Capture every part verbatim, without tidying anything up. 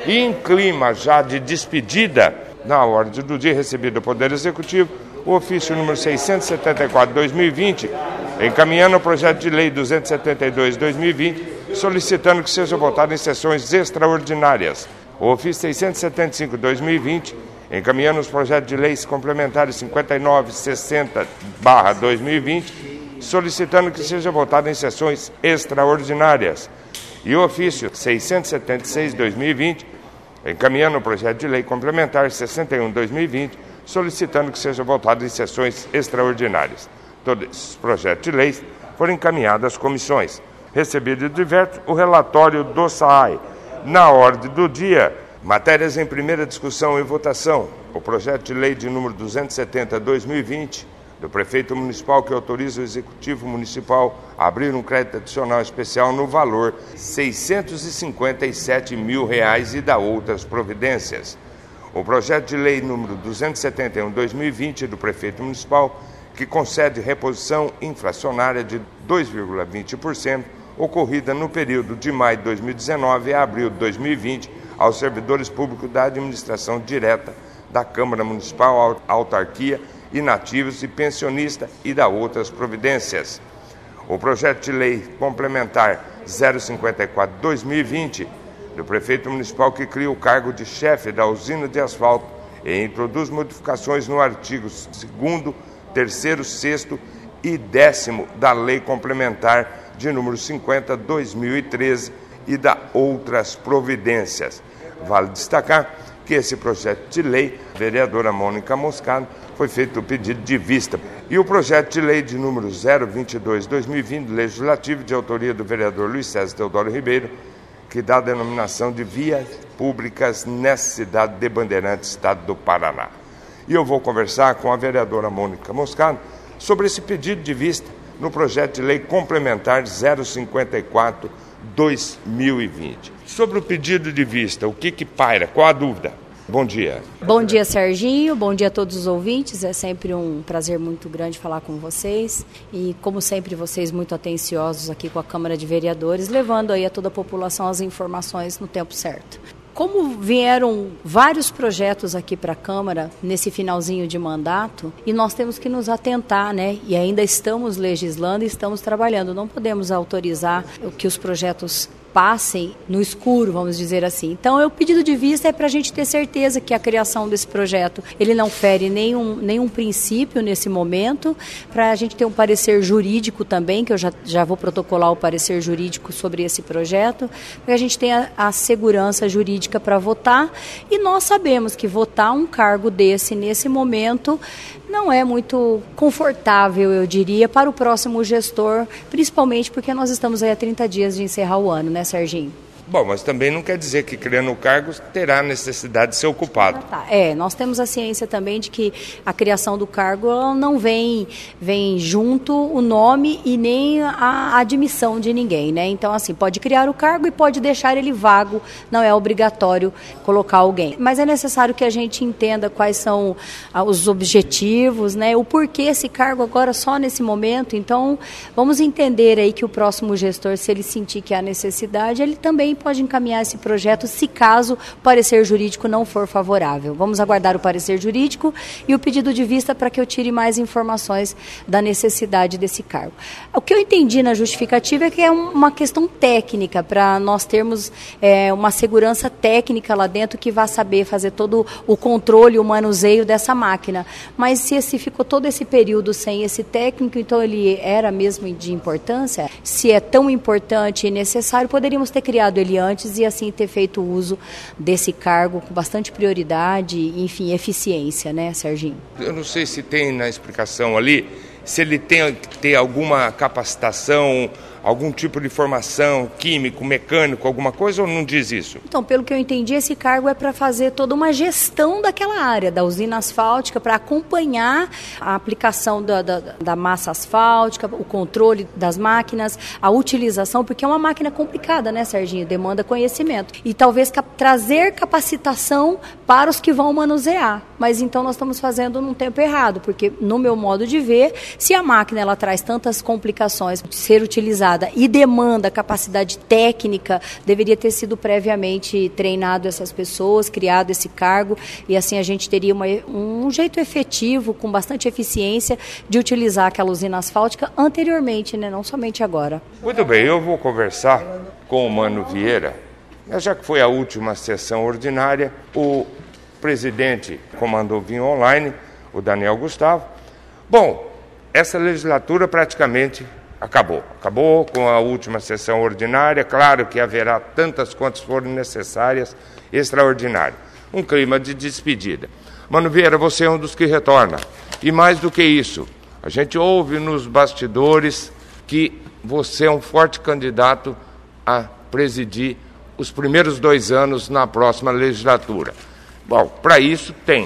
E em clima já de despedida, na ordem do dia recebido do Poder Executivo, o ofício número seiscentos e setenta e quatro de dois mil e vinte, encaminhando o projeto de lei duzentos e setenta e dois de dois mil e vinte, solicitando que seja votado em sessões extraordinárias. O ofício seiscentos e setenta e cinco de dois mil e vinte, encaminhando os projetos de leis complementares cinquenta e nove e sessenta barra dois mil e vinte, solicitando que seja votado em sessões extraordinárias. E o ofício seiscentos e setenta e seis de dois mil e vinte, encaminhando o projeto de lei complementar sessenta e um de dois mil e vinte, solicitando que seja votado em sessões extraordinárias. Todos esses projetos de leis foram encaminhados às comissões. Recebido e diverso o relatório do S A I. Na ordem do dia, matérias em primeira discussão e votação. O projeto de lei de número duzentos e setenta de dois mil e vinte, do prefeito municipal que autoriza o executivo municipal a abrir um crédito adicional especial no valor seiscentos e cinquenta e sete mil reais e da outras providências. O projeto de lei número duzentos e setenta e um de dois mil e vinte do prefeito municipal que concede reposição inflacionária de dois vírgula vinte por cento ocorrida no período de maio de dois mil e dezenove a abril de dois mil e vinte aos servidores públicos da administração direta da Câmara Municipal, autarquia, inativos e pensionista e da outras providências. O projeto de lei complementar zero cinquenta e quatro de dois mil e vinte, do prefeito municipal que cria o cargo de chefe da usina de asfalto e introduz modificações no artigo segundo, terceiro, sexto e décimo da lei complementar de número cinquenta de dois mil e treze e da outras providências. Vale destacar que esse projeto de lei, a vereadora Mônica Moscado, foi feito o pedido de vista. E o projeto de lei de número zero vinte e dois de dois mil e vinte, legislativo, de autoria do vereador Luiz César Teodoro Ribeiro, que dá a denominação de vias públicas nessa cidade de Bandeirantes, estado do Paraná. E eu vou conversar com a vereadora Mônica Moscado sobre esse pedido de vista no projeto de lei complementar zero cinquenta e quatro de dois mil e vinte. Sobre o pedido de vista, o que que paira? Qual a dúvida? Bom dia. Bom dia, Serginho. Bom dia a todos os ouvintes. É sempre um prazer muito grande falar com vocês. E, como sempre, vocês muito atenciosos aqui com a Câmara de Vereadores, levando aí a toda a população as informações no tempo certo. Como vieram vários projetos aqui para a Câmara nesse finalzinho de mandato, e nós temos que nos atentar, né? E ainda estamos legislando e estamos trabalhando. Não podemos autorizar que os projetos passem no escuro, vamos dizer assim. Então, o pedido de vista é para a gente ter certeza que a criação desse projeto, ele não fere nenhum, nenhum princípio nesse momento, para a gente ter um parecer jurídico também, que eu já, já vou protocolar o parecer jurídico sobre esse projeto, para que a gente tenha a segurança jurídica para votar, e nós sabemos que votar um cargo desse, nesse momento, não é muito confortável, eu diria, para o próximo gestor, principalmente porque nós estamos aí a trinta dias de encerrar o ano, né, Serginho? Bom, mas também não quer dizer que criando cargos terá necessidade de ser ocupado. Ah, tá. É, nós temos a ciência também de que a criação do cargo não vem, vem junto o nome e nem a admissão de ninguém, né? Então, assim, pode criar o cargo e pode deixar ele vago, não é obrigatório colocar alguém. Mas é necessário que a gente entenda quais são os objetivos, né? O porquê esse cargo agora só nesse momento. Então, vamos entender aí que o próximo gestor, se ele sentir que há necessidade, ele também pode encaminhar esse projeto, se caso o parecer jurídico não for favorável. Vamos aguardar o parecer jurídico e o pedido de vista para que eu tire mais informações da necessidade desse cargo. O que eu entendi na justificativa é que é uma questão técnica, para nós termos é, uma segurança técnica lá dentro que vá saber fazer todo o controle, o manuseio dessa máquina. Mas se esse, ficou todo esse período sem esse técnico, então ele era mesmo de importância? Se é tão importante e necessário, poderíamos ter criado ele antes e assim ter feito uso desse cargo com bastante prioridade e, enfim, eficiência, né, Serginho? Eu não sei se tem na explicação ali, se ele tem que ter alguma capacitação, algum tipo de formação, químico, mecânico, alguma coisa, ou não diz isso? Então, pelo que eu entendi, esse cargo é para fazer toda uma gestão daquela área, da usina asfáltica, para acompanhar a aplicação da, da, da massa asfáltica, o controle das máquinas, a utilização, porque é uma máquina complicada, né, Serginho? Demanda conhecimento. E talvez cap- trazer capacitação para os que vão manusear. Mas então nós estamos fazendo num tempo errado, porque, no meu modo de ver, se a máquina ela traz tantas complicações de ser utilizada estruturada e demanda capacidade técnica, deveria ter sido previamente treinado essas pessoas, criado esse cargo, e assim a gente teria uma, um jeito efetivo, com bastante eficiência, de utilizar aquela usina asfáltica anteriormente, né? Não somente agora. Muito bem, eu vou conversar com o Mano Vieira, já que foi a última sessão ordinária. O presidente comandou via online, o Daniel Gustavo. Bom, essa legislatura praticamente acabou. Acabou com a última sessão ordinária. Claro que haverá tantas quantas forem necessárias, extraordinárias. Um clima de despedida. Mano Vieira, você é um dos que retorna. E mais do que isso, a gente ouve nos bastidores que você é um forte candidato a presidir os primeiros dois anos na próxima legislatura. Bom, para isso tem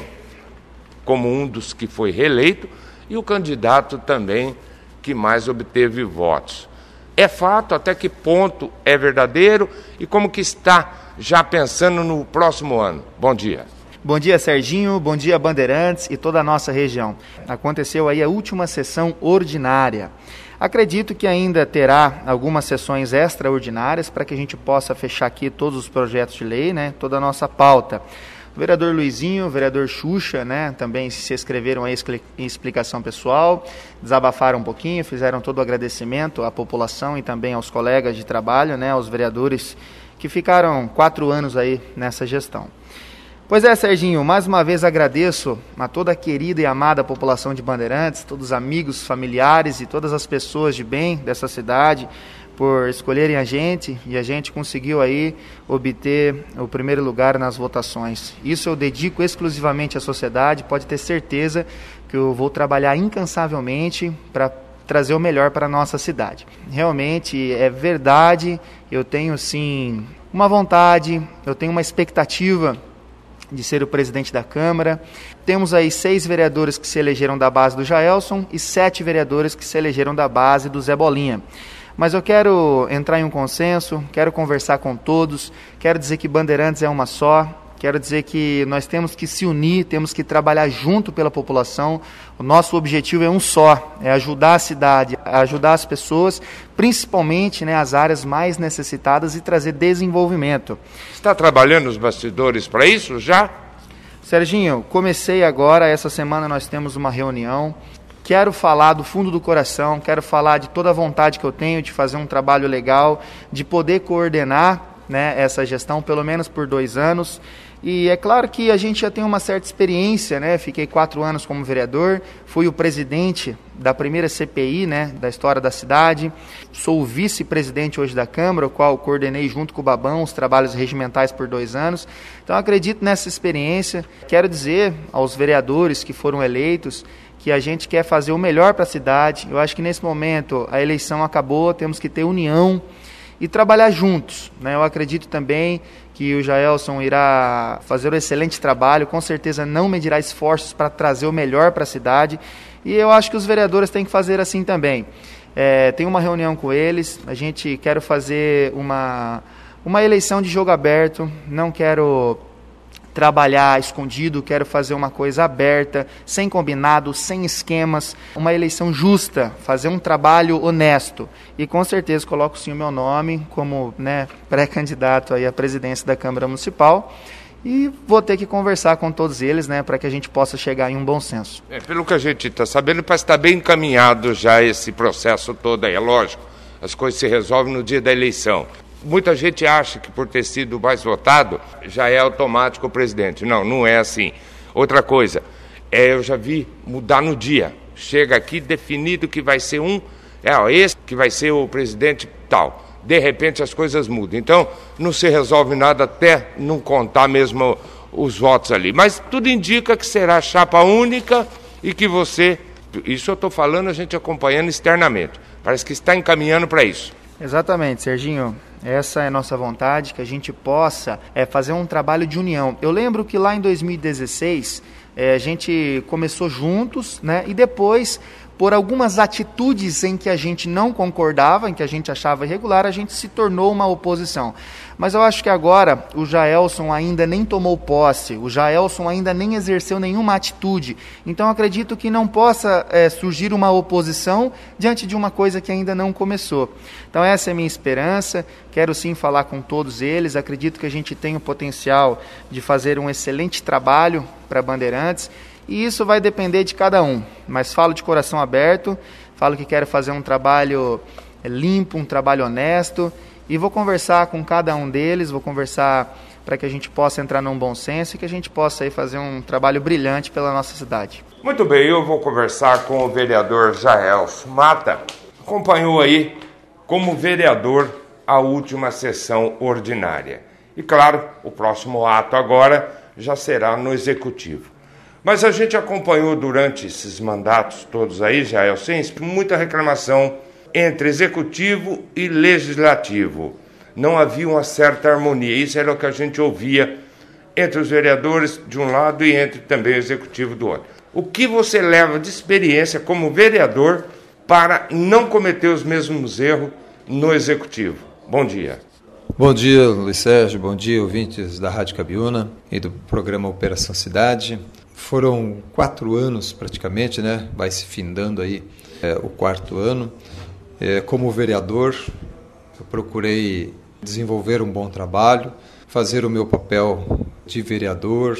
como um dos que foi reeleito e o candidato também que mais obteve votos. É fato? Até que ponto é verdadeiro? E como que está já pensando no próximo ano? Bom dia. Bom dia, Serginho. Bom dia, Bandeirantes e toda a nossa região. Aconteceu aí a última sessão ordinária. Acredito que ainda terá algumas sessões extraordinárias para que a gente possa fechar aqui todos os projetos de lei, né, toda a nossa pauta. O vereador Luizinho, o vereador Xuxa, né, também se inscreveram aí em explicação pessoal, desabafaram um pouquinho, fizeram todo o agradecimento à população e também aos colegas de trabalho, né, aos vereadores que ficaram quatro anos aí nessa gestão. Pois é, Serginho, mais uma vez agradeço a toda a querida e amada população de Bandeirantes, todos os amigos, familiares e todas as pessoas de bem dessa cidade por escolherem a gente, e a gente conseguiu aí obter o primeiro lugar nas votações. Isso eu dedico exclusivamente à sociedade, pode ter certeza que eu vou trabalhar incansavelmente para trazer o melhor para a nossa cidade. Realmente é verdade, eu tenho sim uma vontade, eu tenho uma expectativa de ser o presidente da Câmara. Temos aí seis vereadores que se elegeram da base do Jaelson e sete vereadores que se elegeram da base do Zé Bolinha. Mas eu quero entrar em um consenso, quero conversar com todos, quero dizer que Bandeirantes é uma só, quero dizer que nós temos que se unir, temos que trabalhar junto pela população. O nosso objetivo é um só, é ajudar a cidade, ajudar as pessoas, principalmente, né, as áreas mais necessitadas, e trazer desenvolvimento. Está trabalhando nos bastidores para isso já? Serginho, comecei agora, essa semana nós temos uma reunião. Quero falar do fundo do coração, quero falar de toda a vontade que eu tenho de fazer um trabalho legal, de poder coordenar, né, essa gestão, pelo menos por dois anos. E é claro que a gente já tem uma certa experiência, né? Fiquei quatro anos como vereador, fui o presidente da primeira C P I, né, da história da cidade, sou o vice-presidente hoje da Câmara, o qual coordenei junto com o Babão os trabalhos regimentais por dois anos. Então acredito nessa experiência. Quero dizer aos vereadores que foram eleitos que a gente quer fazer o melhor para a cidade. Eu acho que nesse momento a eleição acabou, temos que ter união e trabalhar juntos, né? Eu acredito também que o Jaelson irá fazer um excelente trabalho, com certeza não medirá esforços para trazer o melhor para a cidade, e eu acho que os vereadores têm que fazer assim também. É, tem uma reunião com eles, a gente quer fazer uma, uma eleição de jogo aberto, não quero trabalhar escondido, quero fazer uma coisa aberta, sem combinado, sem esquemas, uma eleição justa, fazer um trabalho honesto. E com certeza coloco sim o meu nome como, né, pré-candidato aí à presidência da Câmara Municipal, e vou ter que conversar com todos eles, né, para que a gente possa chegar em um bom senso. É, pelo que a gente está sabendo, parece que está bem encaminhado já esse processo todo aí. É lógico, as coisas se resolvem no dia da eleição. Muita gente acha que por ter sido mais votado já é automático o presidente. Não, não é assim. Outra coisa, é, eu já vi mudar no dia. Chega aqui definido que vai ser um, é ó, esse que vai ser o presidente tal. De repente as coisas mudam. Então não se resolve nada até não contar mesmo os votos ali. Mas tudo indica que será chapa única e que você, isso eu estou falando a gente acompanhando externamente. Parece que está encaminhando para isso. Exatamente, Serginho. Essa é a nossa vontade, que a gente possa é, fazer um trabalho de união. Eu lembro que lá em dois mil e dezesseis, é, a gente começou juntos, né, e depois, por algumas atitudes em que a gente não concordava, em que a gente achava irregular, a gente se tornou uma oposição. Mas eu acho que agora o Jaelson ainda nem tomou posse, o Jaelson ainda nem exerceu nenhuma atitude. Então acredito que não possa é, surgir uma oposição diante de uma coisa que ainda não começou. Então essa é a minha esperança, quero sim falar com todos eles, acredito que a gente tem o potencial de fazer um excelente trabalho para Bandeirantes, e isso vai depender de cada um, mas falo de coração aberto, falo que quero fazer um trabalho limpo, um trabalho honesto, e vou conversar com cada um deles, vou conversar para que a gente possa entrar num bom senso e que a gente possa aí fazer um trabalho brilhante pela nossa cidade. Muito bem, eu vou conversar com o vereador Jaelson Mata, acompanhou aí como vereador a última sessão ordinária. E claro, o próximo ato agora já será no Executivo. Mas a gente acompanhou durante esses mandatos todos aí, Jaelson, muita reclamação entre Executivo e Legislativo. Não havia uma certa harmonia, isso era o que a gente ouvia entre os vereadores de um lado e entre também o Executivo do outro. O que você leva de experiência como vereador para não cometer os mesmos erros no Executivo? Bom dia. Bom dia, Luiz Sérgio, bom dia, ouvintes da Rádio Cabiúna e do programa Operação Cidade. Foram quatro anos praticamente, né? Vai se findando aí é, o quarto ano. É, como vereador, eu procurei desenvolver um bom trabalho, fazer o meu papel de vereador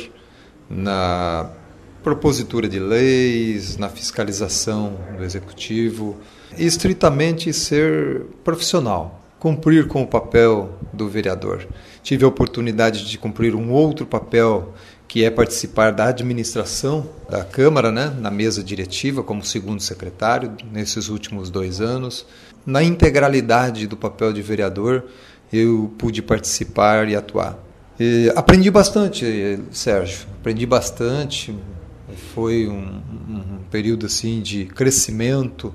na propositura de leis, na fiscalização do Executivo e estritamente ser profissional, cumprir com o papel do vereador. Tive a oportunidade de cumprir um outro papel, que é participar da administração da Câmara, né, na mesa diretiva, como segundo secretário, nesses últimos dois anos. Na integralidade do papel de vereador, eu pude participar e atuar. E aprendi bastante, Sérgio, aprendi bastante. Foi um, um período assim, de crescimento,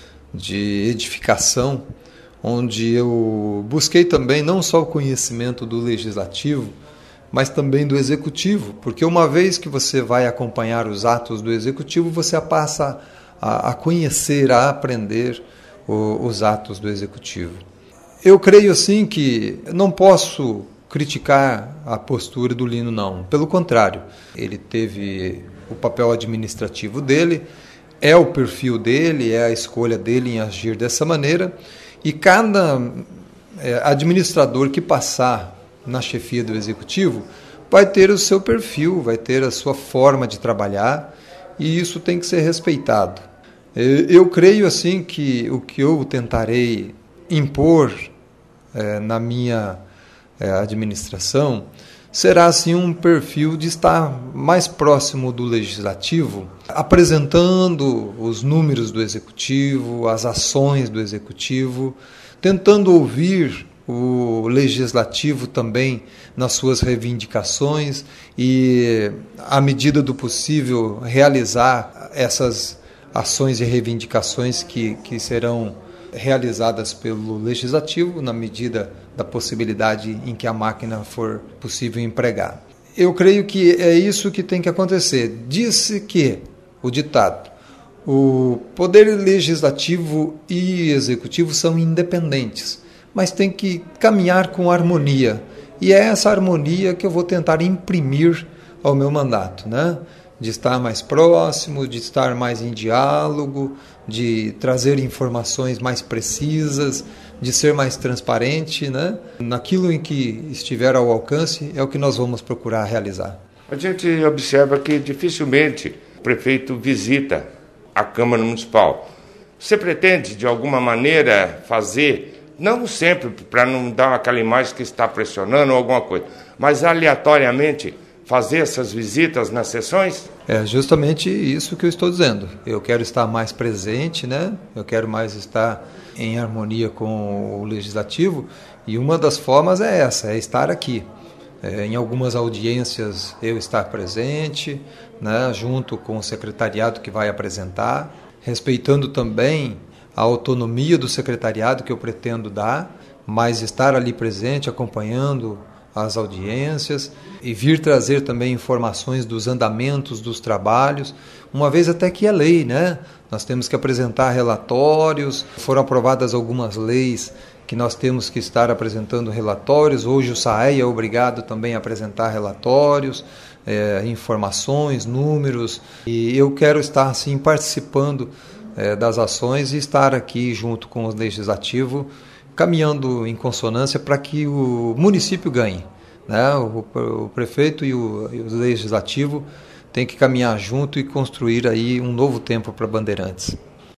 de edificação, onde eu busquei também não só o conhecimento do Legislativo, mas também do Executivo, porque uma vez que você vai acompanhar os atos do Executivo, você passa a, a conhecer, a aprender o, os atos do Executivo. Eu creio assim que não posso criticar a postura do Lino, não. Pelo contrário, ele teve o papel administrativo dele, é o perfil dele, é a escolha dele em agir dessa maneira, e cada é, administrador que passar na chefia do Executivo vai ter o seu perfil, vai ter a sua forma de trabalhar, e isso tem que ser respeitado. Eu creio assim que o que eu tentarei impor é, na minha é, administração será assim um perfil de estar mais próximo do Legislativo, apresentando os números do Executivo, as ações do Executivo, tentando ouvir o Legislativo também nas suas reivindicações e, à medida do possível, realizar essas ações e reivindicações que, que serão realizadas pelo Legislativo na medida da possibilidade em que a máquina for possível empregar. Eu creio que é isso que tem que acontecer. Disse que, o ditado, o Poder Legislativo e Executivo são independentes, mas tem que caminhar com harmonia. E é essa harmonia que eu vou tentar imprimir ao meu mandato, né? De estar mais próximo, de estar mais em diálogo, de trazer informações mais precisas, de ser mais transparente, né? Naquilo em que estiver ao alcance é o que nós vamos procurar realizar. A gente observa que dificilmente o prefeito visita a Câmara Municipal. Você pretende, de alguma maneira, fazer, não sempre para não dar aquela imagem que está pressionando ou alguma coisa, mas aleatoriamente fazer essas visitas nas sessões? É justamente isso que eu estou dizendo. Eu quero estar mais presente, né? Eu quero mais estar em harmonia com o Legislativo, e uma das formas é essa, é estar aqui. É, em algumas audiências eu estar presente, né, junto com o secretariado que vai apresentar, respeitando também a autonomia do secretariado que eu pretendo dar, mas estar ali presente, acompanhando às audiências e vir trazer também informações dos andamentos dos trabalhos, uma vez até que é lei, né? Nós temos que apresentar relatórios, foram aprovadas algumas leis que nós temos que estar apresentando relatórios. Hoje o SAEI é obrigado também a apresentar relatórios, é, informações, números, e eu quero estar assim participando é, das ações e estar aqui junto com o Legislativo, caminhando em consonância para que o município ganhe, né? O, o prefeito e o, e o Legislativo têm que caminhar junto e construir aí um novo tempo para Bandeirantes.